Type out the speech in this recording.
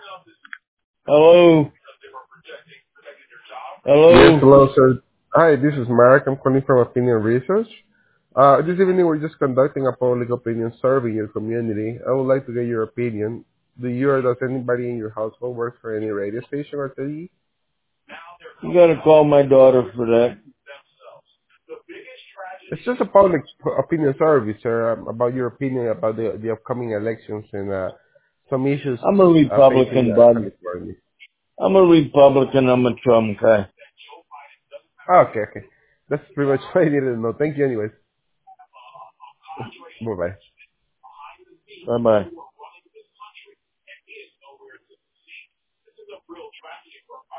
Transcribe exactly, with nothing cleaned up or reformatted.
Hello? Yes, Hello? hello, sir. Hi, this is Mark. I'm calling from Opinion Research. Uh, this evening, we're just conducting a public opinion survey in your community. I would like to get your opinion. Do you or does anybody in your household work for any radio station or T V? You gotta call my daughter for that. It's just a public p- opinion survey, sir, um, about your opinion about the, the upcoming elections and uh, some issues I'm a uh, facing Republican, uh, bud. California. I'm a Republican. I'm a Trump guy. Okay, okay. That's pretty much what I needed to know. Thank you anyways. Bye-bye. Bye-bye.